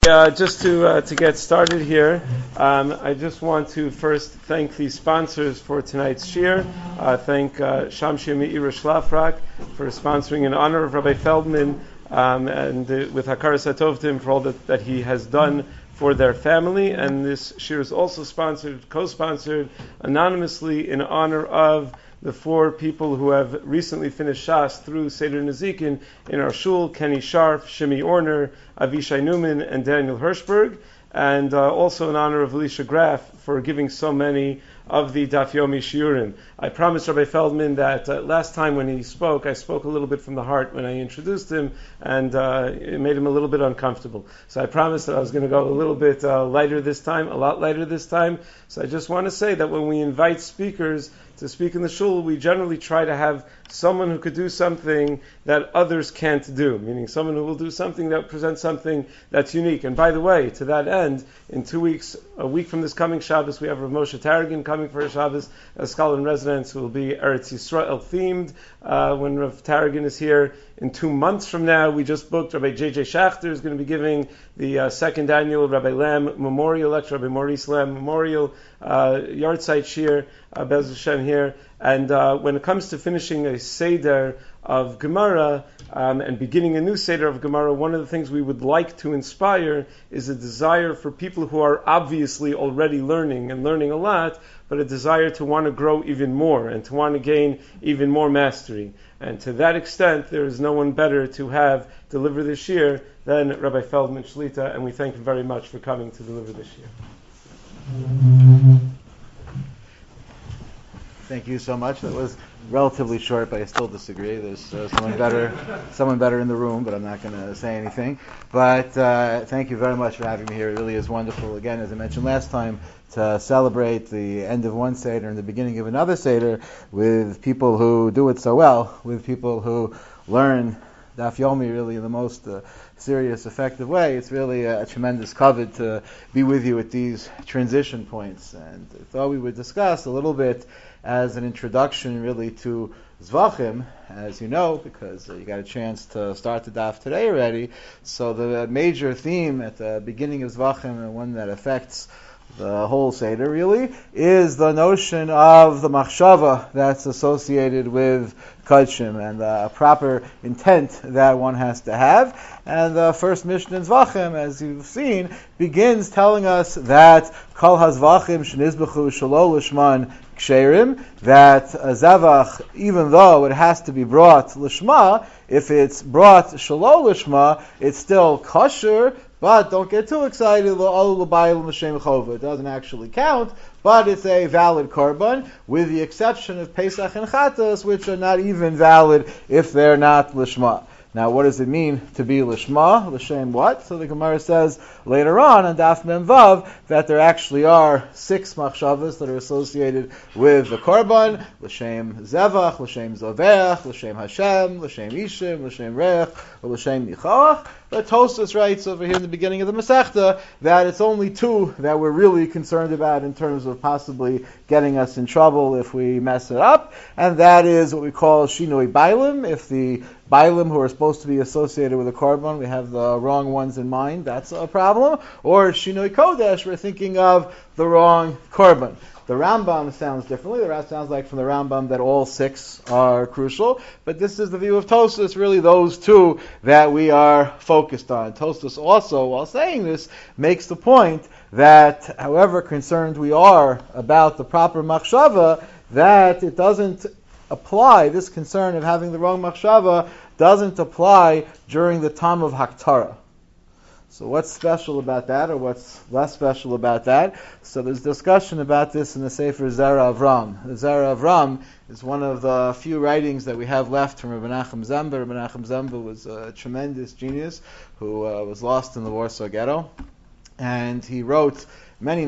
Just to get started here, I just want to first thank the sponsors for tonight's shir. Thank Shamshir Meir Shlafrak for sponsoring in honor of Rabbi Feldman and with Hakaras Hatovim for all that he has done for their family. And this shir is also co-sponsored anonymously in honor of the four people who have recently finished Shas through Seder Nezikin in our shul: Kenny Sharf, Shimi Orner, Avishai Newman, and Daniel Hirschberg, and also in honor of Alicia Graf for giving so many of the Daf Yomi Shiurim. I promised Rabbi Feldman that last time when he spoke, I spoke a little bit from the heart when I introduced him, and it made him a little bit uncomfortable. So I promised that I was going to go a little bit lighter this time, a lot lighter this time. So I just want to say that when we invite speakers to speak in the shul, we generally try to have someone who could do something that others can't do, meaning someone who will do something that presents something that's unique. And by the way, to that end, in 2 weeks, a week from this coming Shabbos, we have Rav Moshe Taragin coming for a Shabbos, a scholar in residence who will be Eretz Yisrael themed when Rav Taragin is here. In 2 months from now, we just booked Rabbi J.J. Schachter is going to be giving the second annual Rabbi Lamb Memorial Lecture, Rabbi Maurice Lamb Memorial Yahrzeit Shir, Bez Hashem here. And when it comes to finishing a Seder of Gemara and beginning a new Seder of Gemara, one of the things we would like to inspire is a desire for people who are obviously already learning and learning a lot, but a desire to want to grow even more and to want to gain even more mastery. And to that extent, there is no one better to have deliver this year than Rabbi Feldman Shlita, and we thank him very much for coming to deliver this year. Thank you so much. That was relatively short, but I still disagree. There's someone better in the room, but I'm not going to say anything. But thank you very much for having me here. It really is wonderful. Again, as I mentioned last time, to celebrate the end of one Seder and the beginning of another Seder with people who do it so well, with people who learn Daf Yomi really in the most serious, effective way. It's really a tremendous kavod to be with you at these transition points. And I thought we would discuss a little bit as an introduction really to Zvachim, as you know, because you got a chance to start the daf today already. So the major theme at the beginning of Zvachim, and one that affects the whole Seder really, is the notion of the machshava that's associated with Kodshim and the proper intent that one has to have. And the first Mishnah in Zvachim, as you've seen, begins telling us that Kol HaZvachim Shenizbechu Shelo Lishman Ksherim, that a Zevach, even though it has to be brought Lishma, if it's brought Shelo Lishma, it's still kosher. But don't get too excited. It doesn't actually count, but it's a valid korban, with the exception of Pesach and Chatas, which are not even valid if they're not lishma. Now, what does it mean to be lishma? L'shem what? So the Gemara says later on Daf Mem Vav that there actually are 6 machshavas that are associated with the korban: l'shem zevach, l'shem zoveach, l'shem Hashem, l'shem Ishim, l'shem Reich, or l'shem Nichach. But Tosfos writes over here in the beginning of the Masechta that it's only 2 that we're really concerned about in terms of possibly getting us in trouble if we mess it up, and that is what we call Shinoi Bailim. If the Bailim who are supposed to be associated with the korban, we have the wrong ones in mind, that's a problem. Or Shinoi Kodesh, we're thinking of the wrong korban. The Rambam sounds differently. The Rambam sounds like from the Rambam that all 6 are crucial. But this is the view of Tosfos, really those 2 that we are focused on. Tosfos also, while saying this, makes the point that however concerned we are about the proper machshava, that it doesn't apply, this concern of having the wrong machshava doesn't apply during the time of Haktara. So what's special about that, or what's less special about that? So there's discussion about this in the Sefer Zera Avram. The Zera Avram is one of the few writings that we have left from Rabbi Menachem Zember. Rabbi Menachem Zember was a tremendous genius who was lost in the Warsaw Ghetto. And he wrote many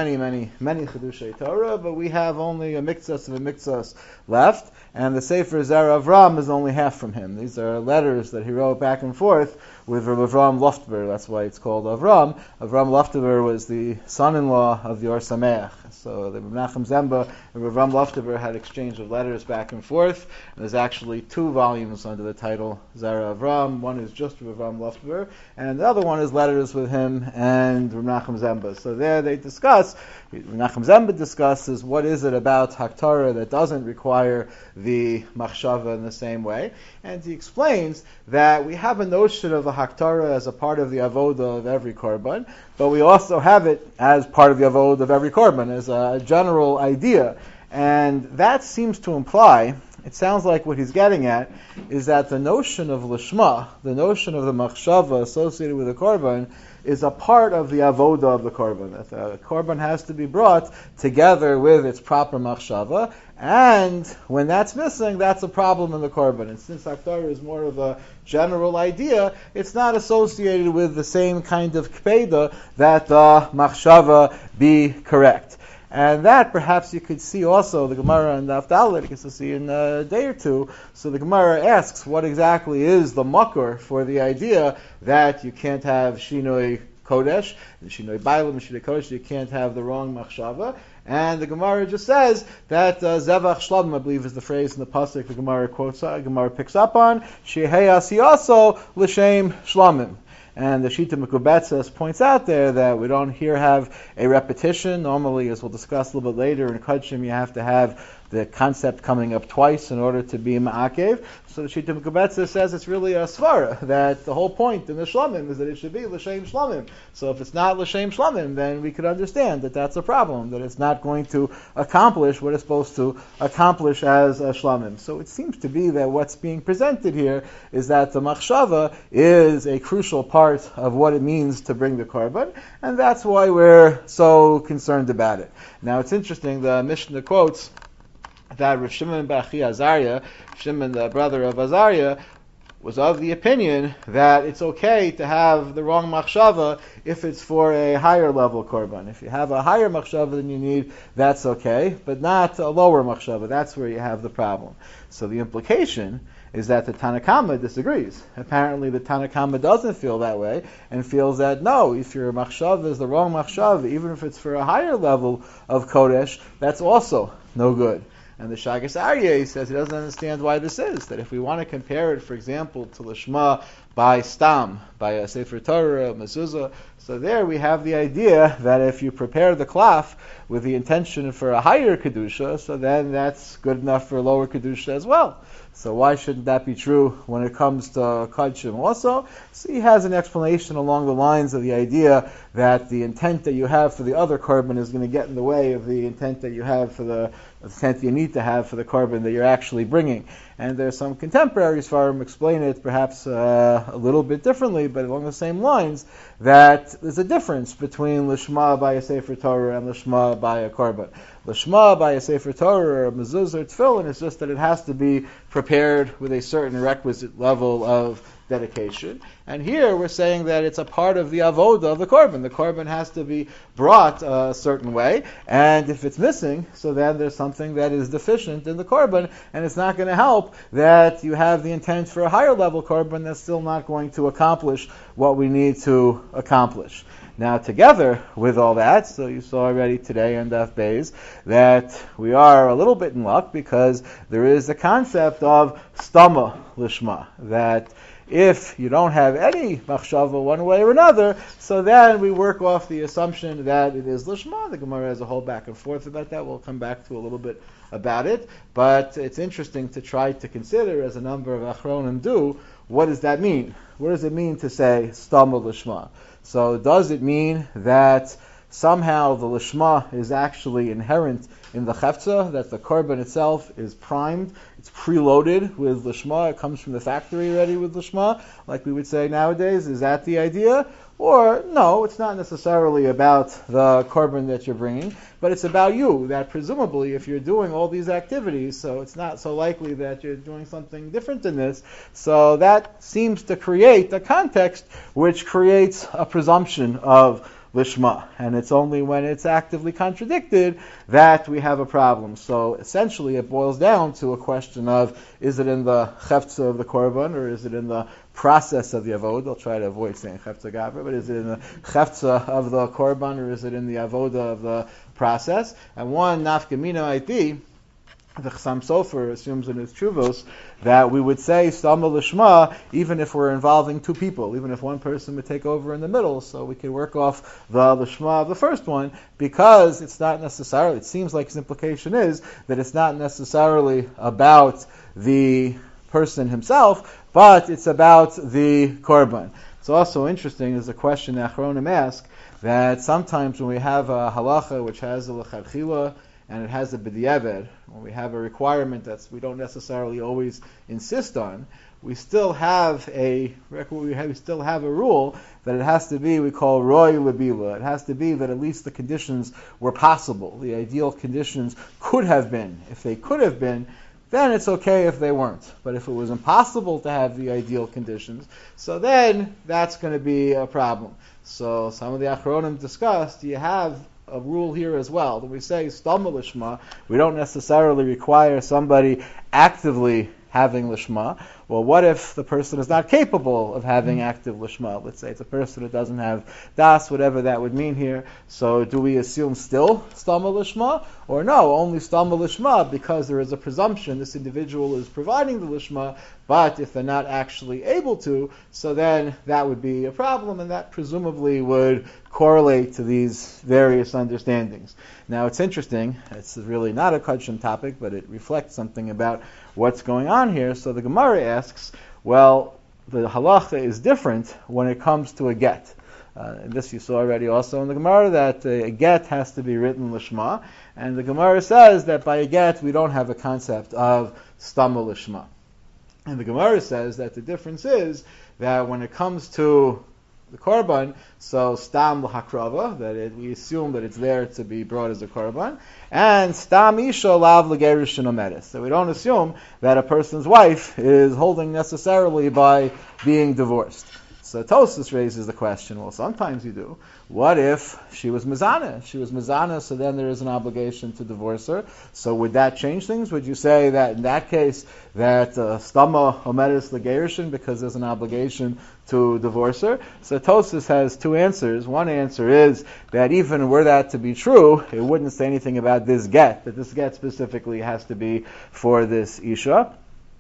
Chiddushei Torah, but we have only a mikzas of a mikzas left, and the Sefer Zera Avram is only half from him. These are letters that he wrote back and forth with Rav Avram Loftber. That's why it's called Avram. Avram Loftber was the son-in-law of the Or Sameach. So the Menachem Zemba and Rav Avram Loftber had exchange of letters back and forth. And there's actually 2 volumes under the title Zera Avram. One is just Rav Avram Loftber, and the other one is letters with him and Rav Menachem Zemba. So there they discuss, Menachem Zemba discusses what is it about Haktarah that doesn't require the machshava in the same way. And he explains that we have a notion of a Haktarah as a part of the avoda of every korban, but we also have it as part of the avoda of every korban, as a general idea. And that seems to imply, it sounds like what he's getting at, is that the notion of lishma, the notion of the machshava associated with the korban, is a part of the avoda of the korban. That the korban has to be brought together with its proper machshava, and when that's missing, that's a problem in the korban. And since Haktarah is more of a general idea, it's not associated with the same kind of kpeda that the machshava be correct. And that perhaps you could see also, the Gemara and the Daf, you can see in a day or two. So the Gemara asks what exactly is the makor for the idea that you can't have Shinoi Kodesh, Shinoi Bailam, Shinoi Kodesh, you can't have the wrong machshava. And the Gemara just says that Zevach Shlamim, I believe is the phrase in the pasuk the Gemara quotes, Gemara picks up on, Shehei Asiyaso L'Shem Shlamim. And the Shita Mekubetzes points out there that we don't here have a repetition. Normally, as we'll discuss a little bit later, in Kodshim you have to have the concept coming up twice in order to be ma'akev. So the Shita Mekubetzes says it's really a svara, that the whole point in the Shlamim is that it should be L'Shem Shlamim. So if it's not L'Shem Shlamim, then we could understand that that's a problem, that it's not going to accomplish what it's supposed to accomplish as a Shlamim. So it seems to be that what's being presented here is that the machshava is a crucial part of what it means to bring the korban, and that's why we're so concerned about it. Now it's interesting, the Mishnah quotes that Rav Shimon B'Achi Azariah, Shimon the brother of Azariah, was of the opinion that it's okay to have the wrong machshava if it's for a higher level korban. If you have a higher machshava than you need, that's okay, but not a lower machshava. That's where you have the problem. So the implication is that the Tanna Kama disagrees. Apparently the Tanna Kama doesn't feel that way and feels that no, if your machshava is the wrong machshava, even if it's for a higher level of Kodesh, that's also no good. And the Shagas Aryeh says he doesn't understand why this is. That if we want to compare it, for example, to Lishma by Stam, by a Sefer Torah, Mezuzah, so there we have the idea that if you prepare the klaf with the intention for a higher Kedusha, so then that's good enough for a lower Kedusha as well. So why shouldn't that be true when it comes to Kodshim also? So he has an explanation along the lines of the idea that the intent that you have for the other korban is going to get in the way of the intent that you have for the intent you need to have for the korban that you're actually bringing. And there's some contemporaries for him explain it perhaps a little bit differently, but along the same lines, that there's a difference between Lishma by a Sefer Torah and Lishma by a korban. Lishma by a Sefer Torah or Mezuzah or Tefillin is just that it has to be prepared with a certain requisite level of dedication. And here we're saying that it's a part of the avoda of the korban. The korban has to be brought a certain way, and if it's missing, so then there's something that is deficient in the korban, and it's not going to help that you have the intent for a higher level korban that's still not going to accomplish what we need to accomplish. Now, together with all that, so you saw already today on Daf Beis that we are a little bit in luck because there is a concept of stama lishma, that if you don't have any machshava one way or another, so then we work off the assumption that it is lishma. The Gemara has a whole back and forth about that. We'll come back to a little bit about it. But it's interesting to try to consider, as a number of achronim do, what does that mean? What does it mean to say stama lishma? So does it mean that somehow the lishma is actually inherent in the chefza, that the korban itself is primed, it's preloaded with lishma, it comes from the factory ready with lishma, like we would say nowadays? Is that the idea? Or no, it's not necessarily about the korban that you're bringing, but it's about you, that presumably if you're doing all these activities, so it's not so likely that you're doing something different than this, so that seems to create a context which creates a presumption of lishma. And it's only when it's actively contradicted that we have a problem. So essentially it boils down to a question of, is it in the chefza of the korban, or is it in the process of the avod? I'll try to avoid saying chefza gavra, but is it in the chefza of the korban, or is it in the avoda of the process? And one nafkamina might be, the Chassam Sofer assumes in his Chuvos that we would say Stama Lishma even if we're involving two people, even if one person would take over in the middle, so we could work off the Lishma of the first one, because it's not necessarily, it seems like his implication is that it's not necessarily about the person himself, but it's about the korban. It's also interesting, there's a question that Achronim ask, that sometimes when we have a halacha which has a lechatchila and it has a b'diavad, when we have a requirement that we don't necessarily always insist on, we still have a rule that it has to be, we call roy lebila. It has to be that at least the conditions were possible. The ideal conditions could have been. If they could have been, then it's okay if they weren't. But if it was impossible to have the ideal conditions, so then that's going to be a problem. So some of the Achronim discussed, you have a rule here as well. When we say Stama Lishma, we don't necessarily require somebody actively having Lishma. Well, what if the person is not capable of having active Lishma? Let's say it's a person who doesn't have Das, whatever that would mean here. So do we assume still Stama Lishma? Or no, only Stama Lishma because there is a presumption this individual is providing the Lishma, but if they're not actually able to, so then that would be a problem, and that presumably would correlate to these various understandings. Now it's interesting, it's really not a Kudshim topic, but it reflects something about what's going on here. So the Gemara asks, well, the halacha is different when it comes to a get. And this you saw already also in the Gemara, that a get has to be written lishma, and the Gemara says that by a get we don't have a concept of stama lishma. And the Gemara says that the difference is that when it comes to the korban, so stam l'hakrava, that we assume that it's there to be brought as a korban, and stam isha lav l'gerushin omedes. So we don't assume that a person's wife is holding necessarily by being divorced. So Tosfos raises the question, well, sometimes you do. What if she was mizana? If she was mizana, so then there is an obligation to divorce her. So would that change things? Would you say that in that case, that stama omedes l'gerushin, because there's an obligation to divorce her? So Tosfos has two answers. One answer is that even were that to be true, it wouldn't say anything about this get, that this get specifically has to be for this isha.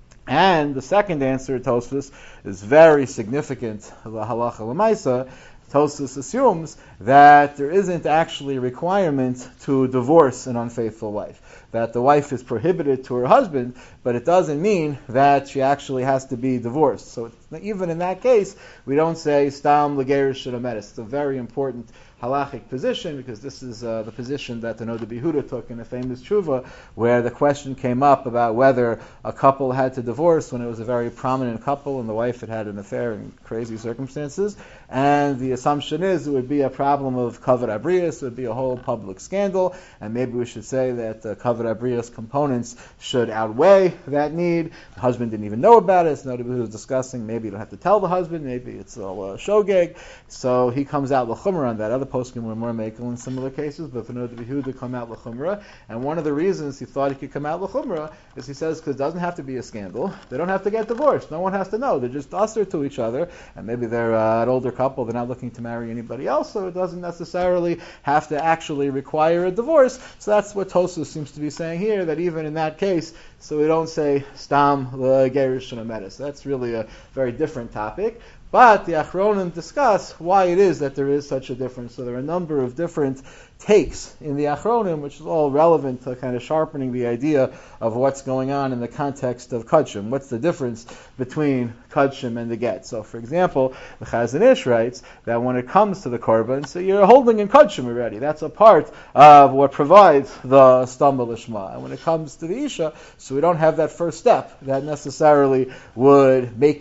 And the second answer, Tosfos, is very significant. The halacha l'maisa, Tosfos assumes that there isn't actually a requirement to divorce an unfaithful wife. That the wife is prohibited to her husband, but it doesn't mean that she actually has to be divorced. So even in that case, we don't say stam l'gerushin omedes. It's a very important halachic position, because this is the position that the Noda B'Yehuda took in a famous tshuva, where the question came up about whether a couple had to divorce when it was a very prominent couple and the wife had an affair in crazy circumstances. And the assumption is it would be a problem of kavod abrius, it would be a whole public scandal, and maybe we should say that the kavod abrius components should outweigh that need. The husband didn't even know about it, so Noda B'Yehuda was discussing, maybe you don't have to tell the husband, maybe it's all a shogeg. So he comes out l'chumra on that. Other poskim were more makel in similar cases, but for Noda B'Yehuda come out l'chumra. And one of the reasons he thought he could come out l'chumra is he says because it doesn't have to be a scandal. They don't have to get divorced. No one has to know. They're just usher to each other, and maybe they're an older couple. They're not looking to marry anybody else, so it doesn't necessarily have to actually require a divorce. So that's what Tosfos seems to be saying here, that even in that case, so we don't say stam l'gerushin omedes. That's really a very different topic. But the Achronim discuss why it is that there is such a difference. So there are a number of different takes in the Achronim, which is all relevant to kind of sharpening the idea of what's going on in the context of Kudshim. What's the difference between Kudshim and the get? So, for example, the Chazon Ish writes that when it comes to the korban, so you're holding in Kudshim already. That's a part of what provides the stama lishma. And when it comes to the Isha, so we don't have that first step that necessarily would make it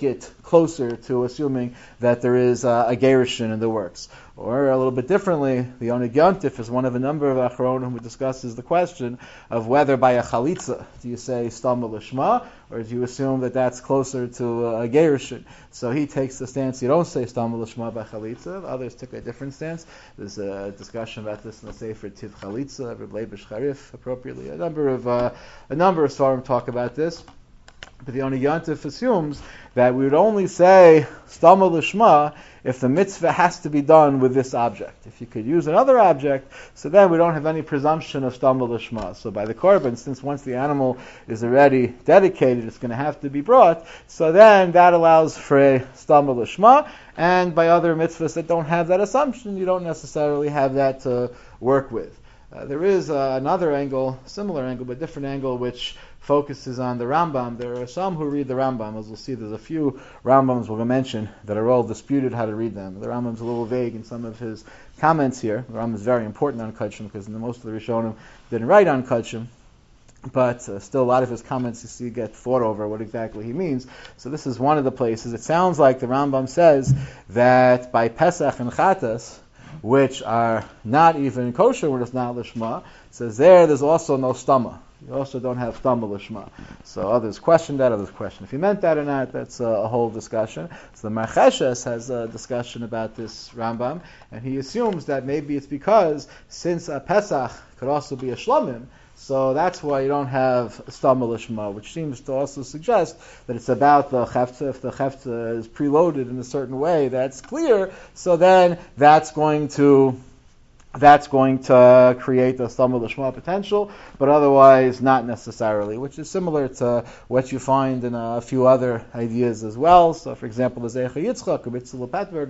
closer to assuming that there is a gerushin in the works. Or a little bit differently, the Oneg Yontif is one of a number of Achronim who discusses the question of whether by a chalitza do you say stam l'shma, or do you assume that that's closer to a gerushin. So he takes the stance you don't say stam l'shma by chalitza. Others took a different stance. There's a discussion about this in the Sefer Tiv Chalitza, Reb Leibish Charif, appropriately. A number of Svarim talk about this. But the Oneg Yontif assumes that we would only say stam l'shma if the mitzvah has to be done with this object. If you could use another object, so then we don't have any presumption of stam l'shma. So by the korban, since once the animal is already dedicated, it's going to have to be brought, so then that allows for a stam l'shma, and by other mitzvahs that don't have that assumption, you don't necessarily have that to work with. There is another angle, similar angle, but different angle, which focuses on the Rambam. There are some who read the Rambam. As we'll see, there's a few Rambams we're going to mention that are all disputed how to read them. The Rambam's a little vague in some of his comments here. The Rambam is very important on Kachim because most of the Rishonim didn't write on Kachim. But still a lot of his comments you see get fought over what exactly he means. So this is one of the places. It sounds like the Rambam says that by Pesach and Chatas, which are not even kosher when it's not lishma, says there's also no stama. You also don't have stama lishma. So others question that, others question if he meant that or not. That's a whole discussion. So the Marcheshes has a discussion about this Rambam, and he assumes that maybe it's because since a Pesach could also be a Shlomim, so that's why you don't have Stam Lishma, which seems to also suggest that it's about the Chefta. If the Chefta is preloaded in a certain way, that's clear. So then that's going to create the Stam Lishma potential, but otherwise not necessarily, which is similar to what you find in a few other ideas as well. So, for example, the Zeicha Yitzchak, Yitzchak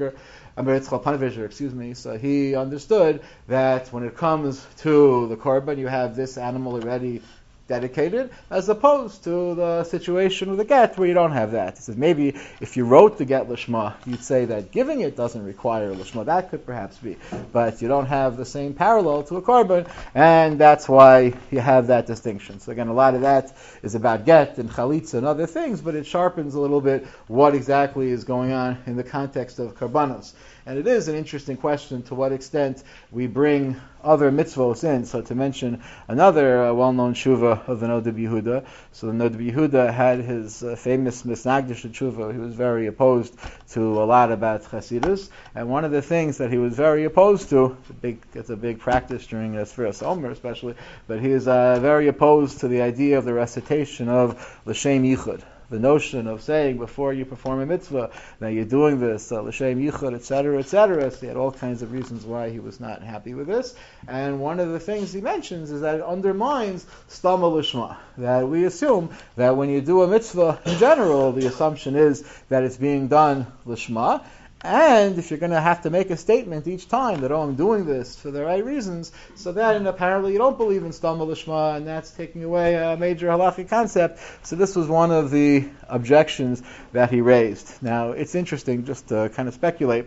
Panvisher, so he understood that when it comes to the korban, you have this animal already dedicated, as opposed to the situation with the get where you don't have that. He says maybe if you wrote the get lishma, you'd say that giving it doesn't require lishma. That could perhaps be, but you don't have the same parallel to a korban, and that's why you have that distinction. So again, a lot of that is about get and chalitza and other things, but it sharpens a little bit what exactly is going on in the context of karbanos. And it is an interesting question to what extent we bring other mitzvos in. So to mention another well-known tshuva of the Noda B'Yehuda. So the Noda B'Yehuda had his famous Misnagdish tshuva. He was very opposed to a lot about Chasidus. And one of the things that he was very opposed to, it's a big practice during Sfiras Omer especially, but he is very opposed to the idea of the recitation of L'Shem Yichud. The notion of saying before you perform a mitzvah that you're doing this, l'shem yichud, etc., etc. So he had all kinds of reasons why he was not happy with this. And one of the things he mentions is that it undermines stama lishma. That we assume that when you do a mitzvah in general, the assumption is that it's being done lishma. And if you're going to have to make a statement each time that, I'm doing this for the right reasons, so then apparently you don't believe in Stam Lishma, and that's taking away a major halachic concept. So this was one of the objections that he raised. Now, it's interesting, just to kind of speculate,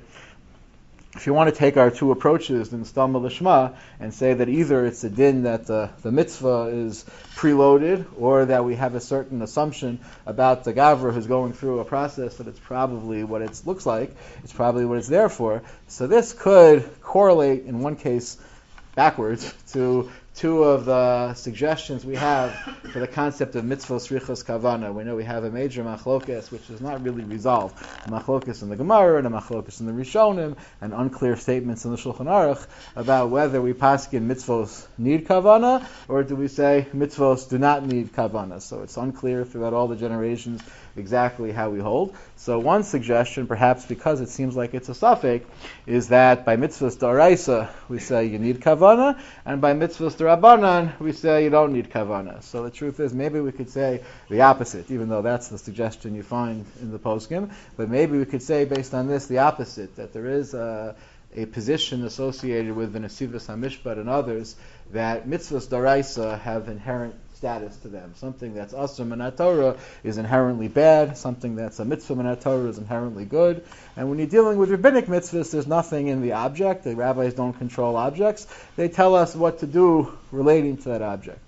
if you want to take our two approaches in Stam Lishma and say that either it's a din that the mitzvah is preloaded, or that we have a certain assumption about the gavra who's going through a process that it's probably what it looks like, it's probably what it's there for. So this could correlate in one case backwards to two of the suggestions we have for the concept of mitzvos richos kavana. We know we have a major machlokes which is not really resolved. A machlokes in the Gemara and a machlokes in the Rishonim, and unclear statements in the Shulchan Aruch about whether we paskin mitzvos need kavana or do we say mitzvos do not need kavana. So it's unclear throughout all the generations exactly how we hold. So one suggestion, perhaps because it seems like it's a suffix, is that by mitzvahs d'oraisa we say you need kavana, and by mitzvahs d'Rabbanan we say you don't need kavana. So the truth is maybe we could say the opposite, even though that's the suggestion you find in the poskim. But maybe we could say based on this the opposite, that there is a position associated with the Nesivos HaMishpat and others that mitzvahs d'oraisa have inherent status to them. Something that's asur min Torah is inherently bad. Something that's a mitzvah min Torah is inherently good. And when you're dealing with rabbinic mitzvahs, there's nothing in the object. The rabbis don't control objects. They tell us what to do relating to that object.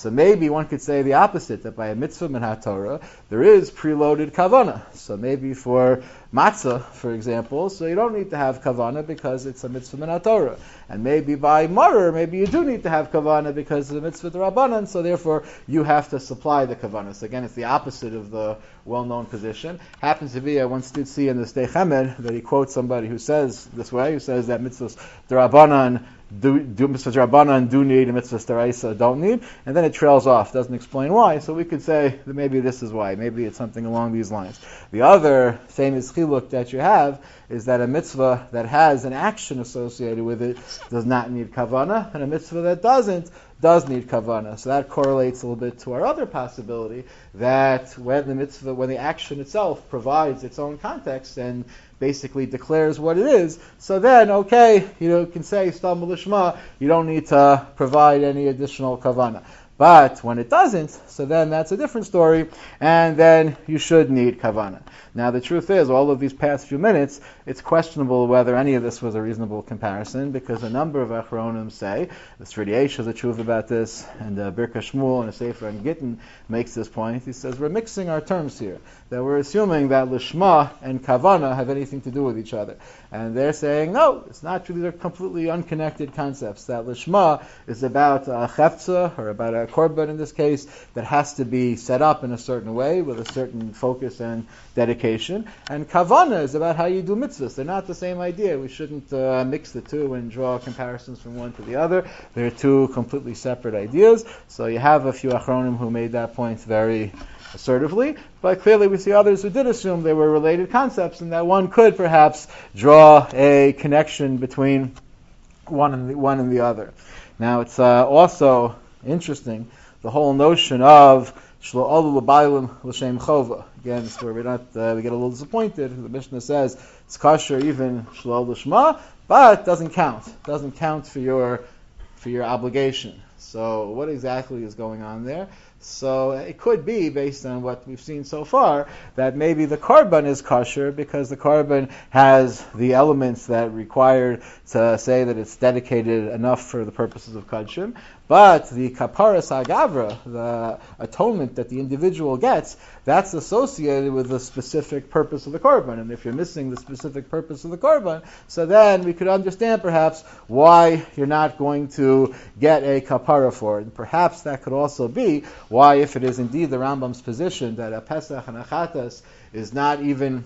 So maybe one could say the opposite, that by a mitzvah min haTorah, there is preloaded kavanah. So maybe for matzah, for example, so you don't need to have kavanah because it's a mitzvah min haTorah. And maybe by maror, maybe you do need to have kavanah because it's a mitzvah d'Rabbanan, so therefore you have to supply the kavanah. So again, it's the opposite of the well-known position. Happens to be, I once did see in the Sdei Chemed that he quotes somebody who says this way, who says that mitzvahs d'Rabbanan do mitzvahs d'Rabbanan do need and mitzvahs d'Oraisa don't need, and then it trails off, doesn't explain why. So we could say that maybe this is why, maybe it's something along these lines. The other famous chiluk that you have is that a mitzvah that has an action associated with it does not need kavanah, and a mitzvah that doesn't does need kavanah. So that correlates a little bit to our other possibility that when the action itself provides its own context and basically declares what it is, so then, okay, you can say stam l'shma, you don't need to provide any additional kavanah. But when it doesn't, so then that's a different story, and then you should need kavanah. Now the truth is, all of these past few minutes, it's questionable whether any of this was a reasonable comparison, because a number of Achronim say, the Sridiesh has a truth about this, and Birka Shmuel and a Sefer and Gittin makes this point. He says, we're mixing our terms here, that we're assuming that Lishma and Kavanah have anything to do with each other. And they're saying, no, it's not true, these are completely unconnected concepts, that Lishma is about a chefza, or about a korban in this case, that has to be set up in a certain way, with a certain focus and dedication, and Kavanah is about how you do mitzvahs. They're not the same idea. We shouldn't mix the two and draw comparisons from one to the other. They're two completely separate ideas. So you have a few Achronim who made that point very assertively, but clearly we see others who did assume they were related concepts, and that one could perhaps draw a connection between one and the other. Now it's also interesting, the whole notion of Shlo Olu L'Baylim L'Shem Chova. Again, it's where we get a little disappointed. The Mishnah says it's kosher even Shlo L'Shma, but doesn't count. Doesn't count for your obligation. So what exactly is going on there? So it could be, based on what we've seen so far, that maybe the korban is kosher because the korban has the elements that are required to say that it's dedicated enough for the purposes of kudshim. But the kaparas hagavra, the atonement that the individual gets, that's associated with the specific purpose of the korban. And if you're missing the specific purpose of the korban, so then we could understand perhaps why you're not going to get a kapara for it. And perhaps that could also be why, if it is indeed the Rambam's position that a Pesach and a Chatas is not even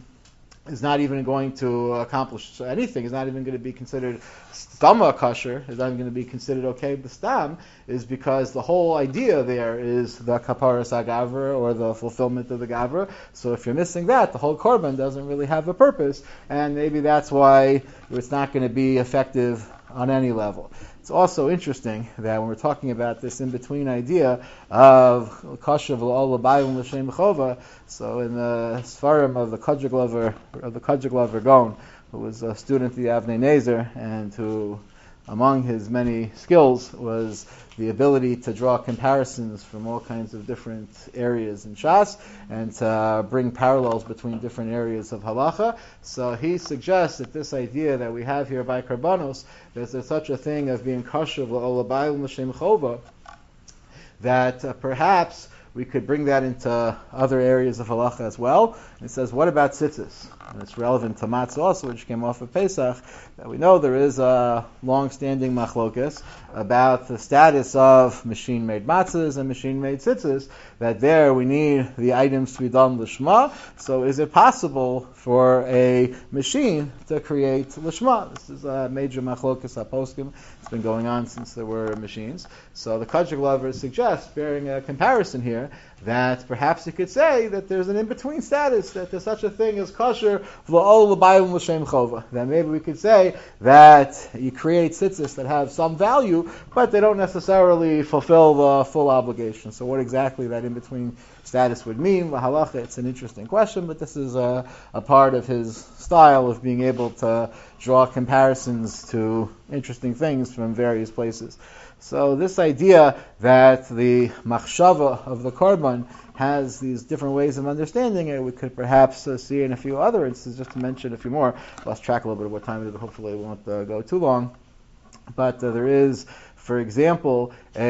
going to accomplish anything, is not even going to be considered stama kosher, is not even going to be considered okay b'stam, is because the whole idea there is the kaparas hagavra, or the fulfillment of the gavra. So if you're missing that, the whole korban doesn't really have a purpose, and maybe that's why it's not going to be effective on any level. It's also interesting that when we're talking about this in-between idea of kosher v'lo l'bayim l'shem chova, so in the Sfarim of the Kodjik Lover Gaon, who was a student of the Avnei Nezer, and who, among his many skills, was the ability to draw comparisons from all kinds of different areas in Shas, and to bring parallels between different areas of halacha. So he suggests that this idea that we have here by Karbanos, there's such a thing of being kosher v'lo l'bayim l'shem chova, that perhaps we could bring that into other areas of halacha as well. It says, what about tzitzis? And it's relevant to matzah also, which came off of Pesach, that we know there is a long-standing machlokas about the status of machine-made matzahs and machine-made tzitzis, that there we need the items to be done l'shma. So is it possible for a machine to create l'shma? This is a major machlokas haposkim. It's been going on since there were machines. So the Kodjik Lover suggests, bearing a comparison here, that perhaps you could say that there's an in-between status, that there's such a thing as kosher v'lo l'bayim l'shem chova. That maybe we could say that you create tzitzis that have some value, but they don't necessarily fulfill the full obligation. So what exactly that in-between status would mean, halacha, it's an interesting question, but this is a part of his style of being able to draw comparisons to interesting things from various places. So this idea that the machshava of the korban has these different ways of understanding it, we could perhaps see in a few other instances, just to mention a few more. Lost track a little bit of what time it is, but hopefully it won't go too long. But there is For example,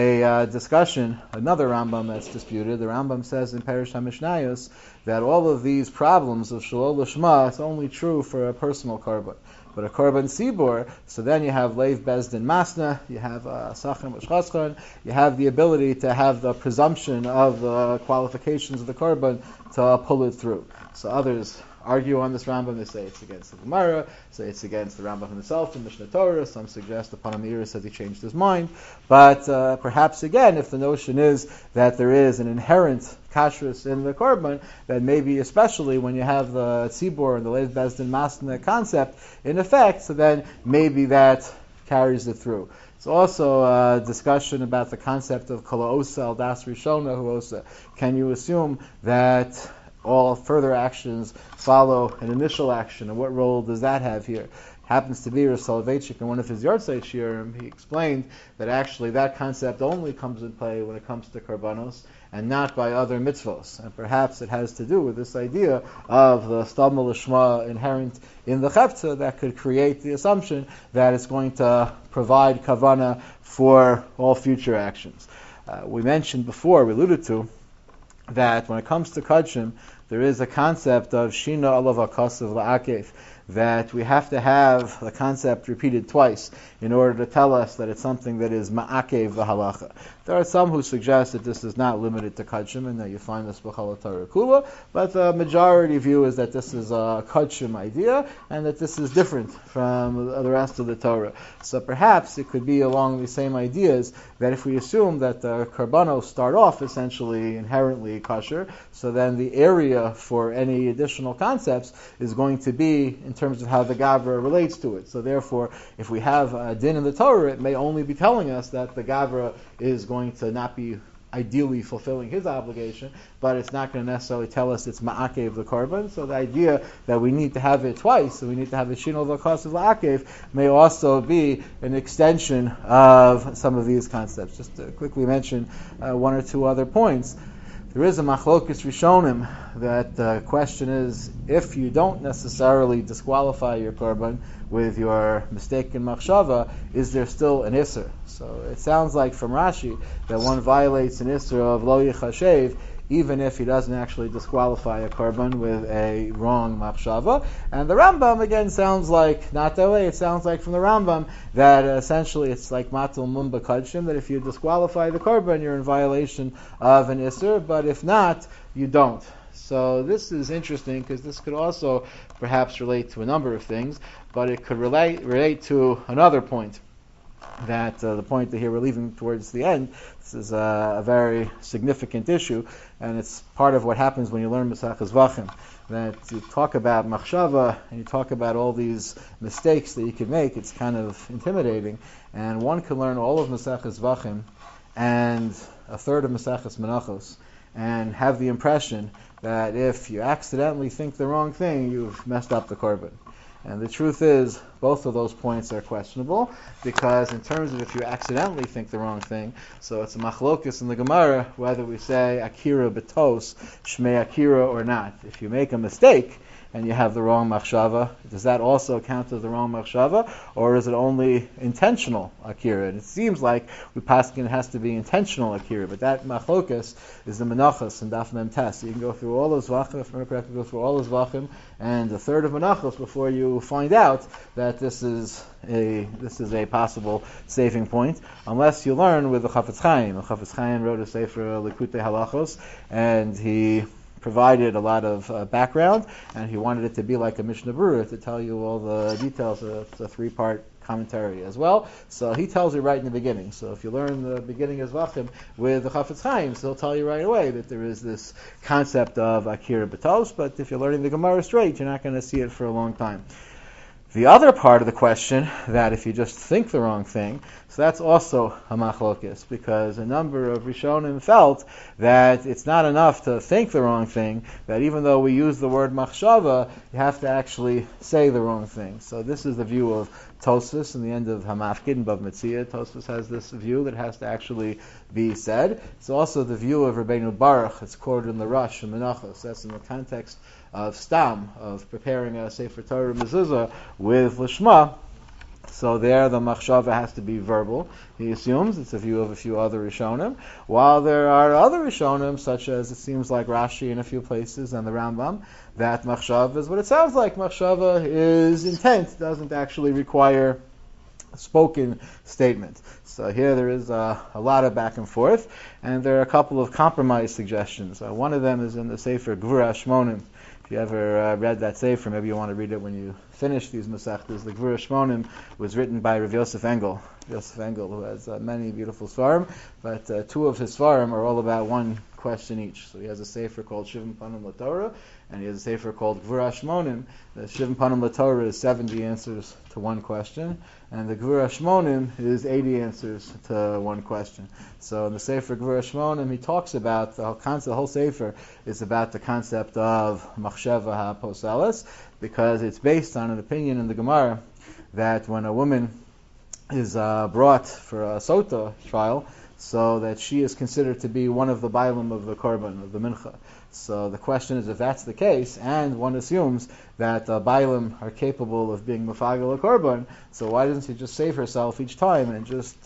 a discussion, another Rambam that's disputed, the Rambam says in Perish HaMishnayos that all of these problems of Shalol Lishma, it's only true for a personal korban. But a korban sibor, so then you have leiv bezdin masna, you have sachem u'shchaschon, you have the ability to have the presumption of the qualifications of the korban to pull it through. So others argue on this Rambam. They say it's against the Gemara, say it's against the Rambam himself in Mishnah Torah. Some suggest the Panamira says he changed his mind. But perhaps again, if the notion is that there is an inherent kashrus in the korban, then maybe especially when you have the tzibor and the leiv bezdin masna concept in effect, so then maybe that carries it through. It's also a discussion about the concept of kol ha'osa al das rishona hu osa. Can you assume that all further actions follow an initial action, and what role does that have here? Happens to be Rav Soloveitchik in one of his Yortzeit Shiurim, he explained that actually that concept only comes in play when it comes to karbanos and not by other mitzvos. And perhaps it has to do with this idea of the stam l'shma inherent in the chefta that could create the assumption that it's going to provide kavana for all future actions. We mentioned before, we alluded to, that when it comes to Kadshim, there is a concept of Shina Alav HaKasav La'akev, that we have to have the concept repeated twice in order to tell us that it's something that is Ma'akev V'halacha. There are some who suggest that this is not limited to Kadshim and that you find this B'chal Torah Kula, but the majority view is that this is a Kadshim idea and that this is different from the rest of the Torah. So perhaps it could be along the same ideas that if we assume that the Karbanos start off essentially inherently kosher, so then the area for any additional concepts is going to be in terms of how the Gavra relates to it. So therefore, if we have a din in the Torah, it may only be telling us that the Gavra is going to not be ideally fulfilling his obligation, but it's not going to necessarily tell us it's ma'akev the korban. So the idea that we need to have it twice, and we need to have a shinol v'kasav la'akev, may also be an extension of some of these concepts. Just to quickly mention one or two other points. There is a machlokes rishonim that the question is, if you don't necessarily disqualify your korban with your mistaken machshava, is there still an isser? So it sounds like from Rashi that one violates an isser of lo yichashev even if he doesn't actually disqualify a korban with a wrong machshava. And the Rambam again sounds like not that way. It sounds like from the Rambam that essentially it's like matul mumba kadshim, that if you disqualify the korban, you're in violation of an isser, but if not, you don't. So this is interesting because this could also perhaps relate to a number of things, but it could relate to another point. That the point that here we're leaving towards the end, this is a very significant issue, and it's part of what happens when you learn Maseches Zvachim. That you talk about machshava and you talk about all these mistakes that you can make. It's kind of intimidating, and one can learn all of Maseches Zvachim and a third of Maseches Menachos, and have the impression that if you accidentally think the wrong thing, you've messed up the korban. And the truth is, both of those points are questionable, because in terms of if you accidentally think the wrong thing, so it's a machlokus in the Gemara, whether we say akira betos, shmei akira or not. If you make a mistake, and you have the wrong machshava, does that also count as the wrong machshava, or is it only intentional akira? And it seems like we paskin it has to be intentional akira, but that machlokas is the menachos and daf mem tes. You can go through all those vachim, if I'm correct, go through all those vachim and a third of menachos before you find out that this is a possible saving point, unless you learn with the Chafetz Chaim. The Chafetz Chaim wrote a sefer Likutei Halachos, and he provided a lot of background, and he wanted it to be like a Mishnah Berurah to tell you all the details. It's a three-part commentary as well. So he tells you right in the beginning. So if you learn the beginning of Zvachim with the Chafetz Chaim, so he'll tell you right away that there is this concept of Akira B'tos, but if you're learning the Gemara straight, you're not going to see it for a long time. The other part of the question, that if you just think the wrong thing, so that's also a machlokes, because a number of Rishonim felt that it's not enough to think the wrong thing, that even though we use the word machshava, you have to actually say the wrong thing. So this is the view of Tosfos in the end of Hamafkid and Bav Metzia. Tosfos has this view that it has to actually be said. It's also the view of Rabbeinu Baruch. It's quoted in the Rush and Menachos. That's in the context of Stam, of preparing a Sefer Torah Mezuzah with Lishma. So there the machshava has to be verbal. He assumes it's a view of a few other Rishonim. While there are other Rishonim, such as it seems like Rashi in a few places and the Rambam, that machshava is what it sounds like. Machshava is intent, doesn't actually require a spoken statement. So here there is a lot of back and forth, and there are a couple of compromise suggestions. One of them is in the Sefer Gvura Shmonim. If you ever read that Sefer, maybe you want to read it when you finish these Masechtas. The Gvura Shmonim was written by Rav Yosef Engel. Yosef Engel, who has many beautiful Svarim, but two of his Svarim are all about one question each. So he has a Sefer called Shivim Panim LaTorah, and he has a Sefer called Gvura Shmonim. The Shivim Panim LaTorah is 70 answers to one question, and the Gvura Shmonim is 80 answers to one question. So in the Sefer Gvura Shmonim, he talks about the whole concept. The whole Sefer is about the concept of Machshava HaPoseles, because it's based on an opinion in the Gemara that when a woman is brought for a sota trial, so that she is considered to be one of the bailim of the korban, of the mincha. So the question is, if that's the case, and one assumes that bailim are capable of being mafagel a korban, so why doesn't she just save herself each time and just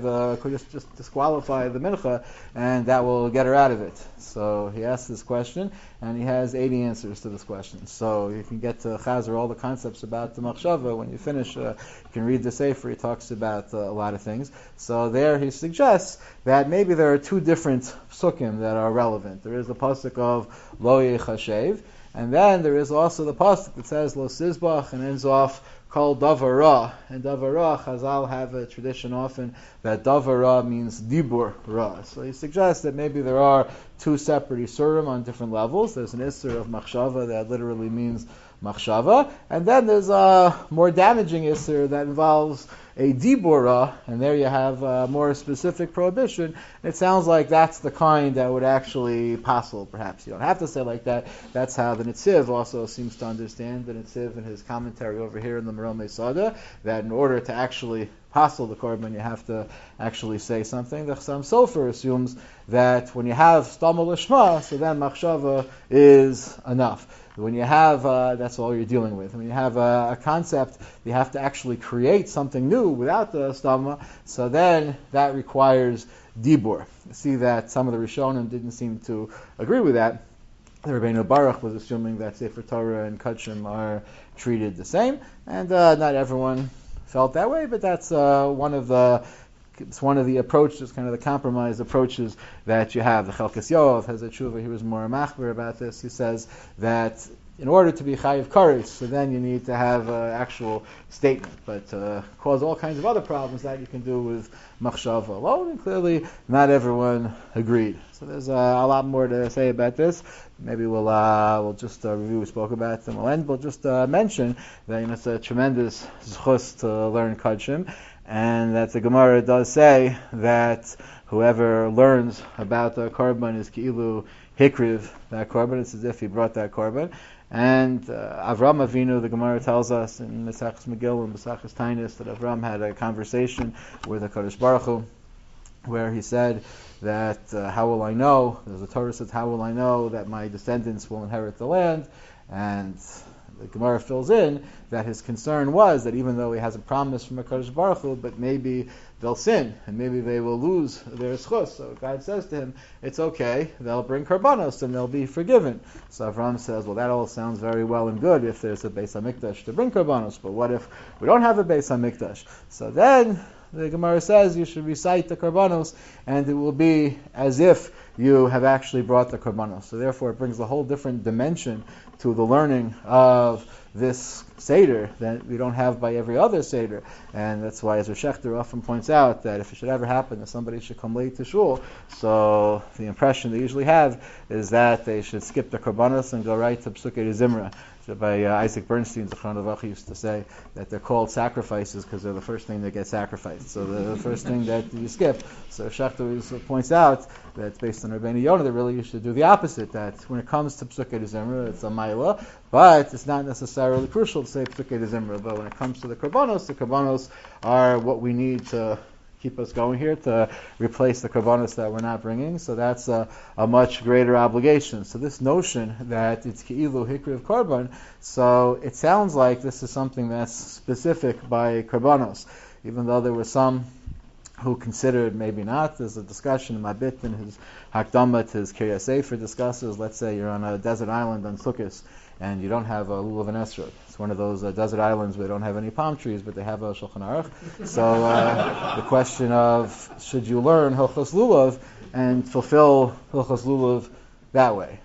just disqualify the mincha, and that will get her out of it? So he asks this question, and he has 80 answers to this question. So you can get to Chazer all the concepts about the machshava. When you finish, you can read the Sefer. He talks about a lot of things. So there he suggests that maybe there are two different psukim that are relevant. There is the pasuk of Lo Yechashev, and then there is also the pasuk that says Lo Sizbach and ends off called Davara. And Davara, Chazal have a tradition often that Davara means Dibur Ra. So he suggests that maybe there are two separate Isurim on different levels. There's an Isur of Machshava that literally means Machshava, and then there's a more damaging Isur that involves a Dibura, and there you have a more specific prohibition. It sounds like that's the kind that would actually passel, perhaps. You don't have to say like that. That's how the Netziv also seems to understand, the Netziv in his commentary over here in the Meromei Sada, that in order to actually passel the korban, you have to actually say something. The Chassam Sofer assumes that when you have Stama Lishma, so then Machshava is enough. When you have, that's all you're dealing with. When you have a concept, you have to actually create something new without the stama, so then that requires dibur. You see that some of the Rishonim didn't seem to agree with that. The Rabbeinu Baruch was assuming that Sefer Torah and Kachim are treated the same, and not everyone felt that way, but that's one of the approaches, kind of the compromise approaches that you have. The Chelkas Yoav has a tshuva, he was more machber about this. He says that in order to be chayiv kares, so then you need to have an actual statement, but cause all kinds of other problems that you can do with machshava alone, and clearly not everyone agreed. So there's a lot more to say about this. Maybe we'll just review. We spoke about them. We'll end. We'll just mention that it's a tremendous zchus to learn Kachim, and that the Gemara does say that whoever learns about the korban is ki'ilu hikriv that korban. It's as if he brought that korban. And Avram Avinu, the Gemara tells us in Mesachos Megillah and Mesachos Tainis that Avram had a conversation with HaKadosh Baruch Hu, where he said that how will I know? The Torah says, how will I know that my descendants will inherit the land? And the Gemara fills in that his concern was that even though he has a promise from HaKadosh Baruch Hu, but maybe they'll sin, and maybe they will lose their schus. So God says to him, it's okay, they'll bring karbanos, and they'll be forgiven. So Avram says, well, that all sounds very well and good if there's a Beis HaMikdash to bring karbanos, but what if we don't have a Beis HaMikdash? So then the Gemara says you should recite the karbanos, and it will be as if you have actually brought the karbanos. So therefore it brings a whole different dimension to the learning of this Seder that we don't have by every other Seder. And that's why, as Rav Shechter often points out, that if it should ever happen that somebody should come late to shul, so the impression they usually have is that they should skip the karbanos and go right to Psukei Zimra. By Isaac Bernstein, Zichron Levracha, used to say that they're called sacrifices because they're the first thing that gets sacrificed. So they're the first thing that you skip. So Shechter points out that it's based on Rabbeinu Yonah that really you should do the opposite, that when it comes to Psukei Zimra, it's a maila, but it's not necessarily crucial to say Psukei Zimra. But when it comes to the karbanos are what we need to keep us going here to replace the karbanos that we're not bringing. So that's a much greater obligation. So this notion that it's ki'ilu hikri of karban, so it sounds like this is something that's specific by karbanos, even though there were some who considered maybe not. There's a discussion in Mabit in his Hakdama to his Kiryas Sefer discusses, let's say you're on a desert island on Sukkot, and you don't have a lulav and esrog. It's one of those desert islands where they don't have any palm trees, but they have a Shulchan Aruch. So the question of, should you learn Hilchos Lulav and fulfill Hilchos Lulav that way?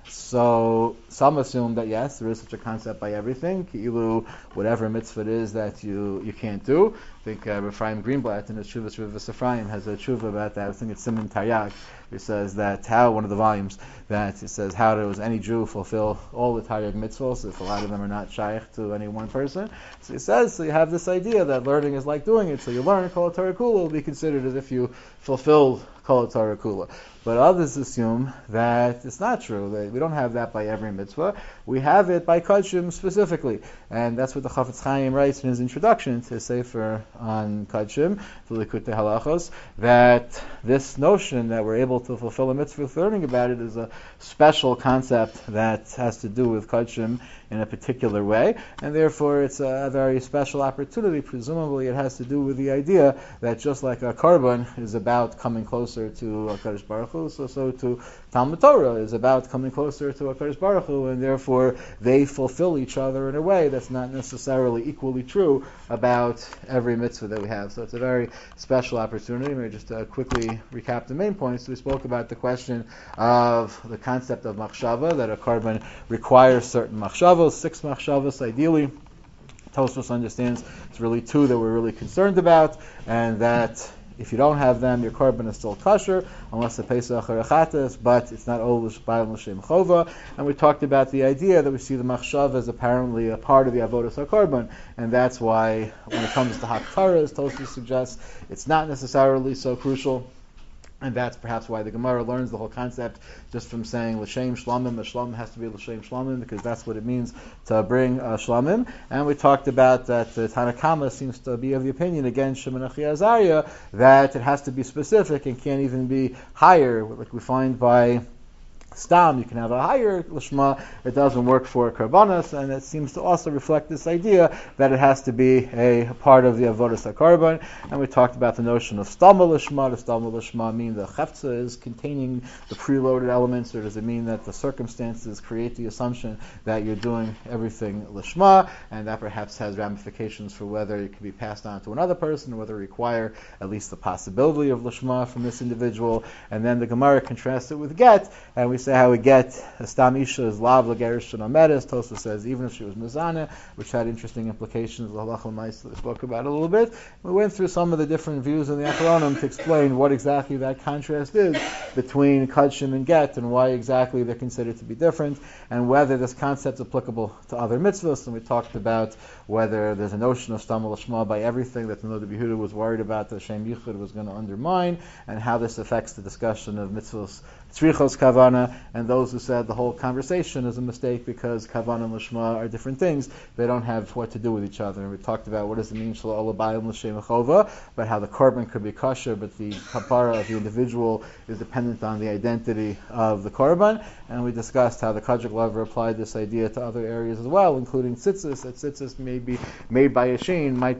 So some assume that yes, there is such a concept by everything, ki'ilu, whatever mitzvah it is that you can't do. I think Ephraim Greenblatt in his Shuvas Rivas Ephraim has a tshuva about that. I think it's Siman Taryag. He says that one of the volumes, that it says how does any Jew fulfill all the Taryag mitzvahs if a lot of them are not shaykh to any one person. So he says, so you have this idea that learning is like doing it. So you learn Kol Torah Kula will be considered as if you fulfilled Kol Torah Kula. But others assume that it's not true. That we don't have that by every mitzvah. We have it by Kodshim specifically. And that's what the Chafetz Chaim writes in his introduction to Sefer on Kodshim, the Likutei Halachos, that this notion that we're able to fulfill a mitzvah with learning about it is a special concept that has to do with Kodshim in a particular way. And therefore it's a very special opportunity. Presumably it has to do with the idea that just like a korban is about coming closer to HaKadosh Baruch Hu, so too Talmud Torah is about coming closer to HaKadosh Baruch Hu, and therefore they fulfill each other in a way that's not necessarily equally true about every mitzvah that we have. So it's a very special opportunity. Maybe just to quickly recap the main points. We spoke about the question of the concept of machshava, that a korban requires certain machshavos, 6 machshavos ideally. Tosfos understands it's really 2 that we're really concerned about, and that if you don't have them, your korban is still kosher, unless the Pesach or Achates, but it's not always Ba'al L'Shem Chova. And we talked about the idea that we see the machshav as apparently a part of the avodas hakorban, and that's why when it comes to Haftarah, as Tosfos suggests, it's not necessarily so crucial. And that's perhaps why the Gemara learns the whole concept just from saying L'Shem Shlamim. The Shlamim has to be L'Shem Shlamim because that's what it means to bring Shlamim. And we talked about that the Tanakama seems to be of the opinion against Shimon Achi Azariah that it has to be specific and can't even be higher, like we find by Stam, you can have a higher lishma. It doesn't work for karbanos, and it seems to also reflect this idea that it has to be a part of the avodas hakorban. And we talked about the notion of stama lishma. Does stama lishma mean the chefza is containing the preloaded elements, or does it mean that the circumstances create the assumption that you're doing everything lishma, and that perhaps has ramifications for whether it can be passed on to another person, or whether it require at least the possibility of lishma from this individual. And then the Gemara contrasts it with get, and we say how we get a stam isha is lav l'gerish shenomedes. Tosfos says even if she was mizana, which had interesting implications. The halacha l'maisa that we spoke about a little bit. We went through some of the different views in the Achronim to explain what exactly that contrast is between kodshim and get, and why exactly they're considered to be different, and whether this concept is applicable to other mitzvahs. And we talked about whether there's a notion of stam l'shma by everything that the Noda B'Yehuda was worried about that Shem Yichud was going to undermine, and how this affects the discussion of mitzvahs tzrichos kavana, and those who said the whole conversation is a mistake because kavana and lishma are different things. They don't have what to do with each other. And we talked about what does it mean shelo olabayim l'shem chova, but how the korban could be kosher, but the kapara of the individual is dependent on the identity of the korban. And we discussed how the Kajik Lever applied this idea to other areas as well, including tzitzis. That tzitzis may be made by a machine, might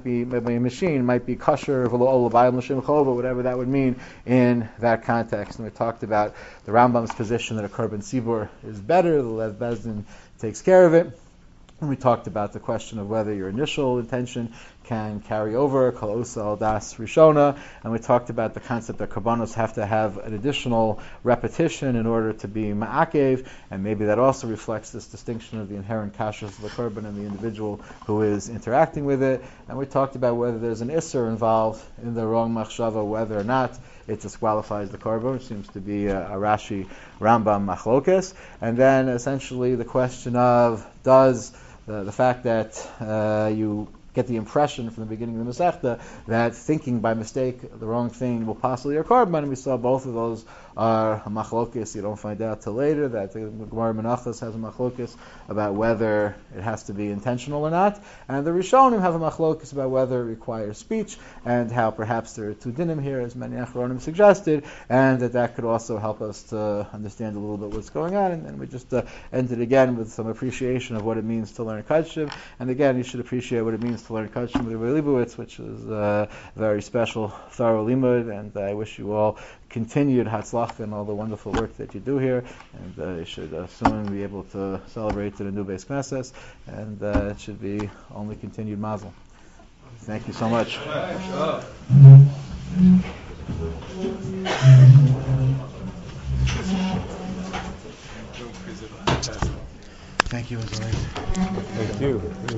be kosher, v'lo olabayim l'shem chova, whatever that would mean in that context. And we talked about the Rambam's position that a korban sibur is better, the Lev Bezdin takes care of it. And we talked about the question of whether your initial intention can carry over, kol osa al das rishona, and we talked about the concept that korbanos have to have an additional repetition in order to be ma'akev, and maybe that also reflects this distinction of the inherent kashrus of the korban and the individual who is interacting with it. And we talked about whether there's an isser involved in the wrong machshava, whether or not it disqualifies the korban, which seems to be a Rashi Rambam machlokes. And then essentially the question of does the fact that you get the impression from the beginning of the Masechta that thinking by mistake the wrong thing will possibly occur. And we saw both of those are a machlokis. You don't find out till later that the Gemara Menachos has a machlokis about whether it has to be intentional or not, and the Rishonim have a machlokis about whether it requires speech, and how perhaps there are two dinim here, as many Achronim suggested, and that could also help us to understand a little bit what's going on. And we just ended again with some appreciation of what it means to learn Kodshim. And again, you should appreciate what it means to learn Kodshim with Rabbi Leibowitz, which is a very special, thorough limud, and I wish you all continued Hatzlacha and all the wonderful work that you do here, and you should soon be able to celebrate the new Beis Knesset, and it should be only continued mazel. Thank you so much. Thank you as always. Thank you.